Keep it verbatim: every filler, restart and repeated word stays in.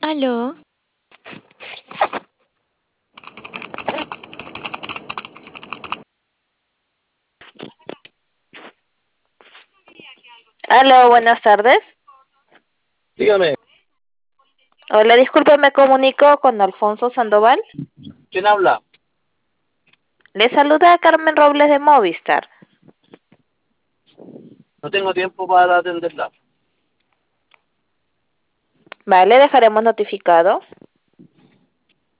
Aló, Aló, buenas tardes. Dígame, Hola, disculpe, me comunico con Alfonso Sandoval. ¿quién habla? Le saluda Carmen Robles de Movistar. No tengo tiempo para atenderla. Vale, dejaremos notificado.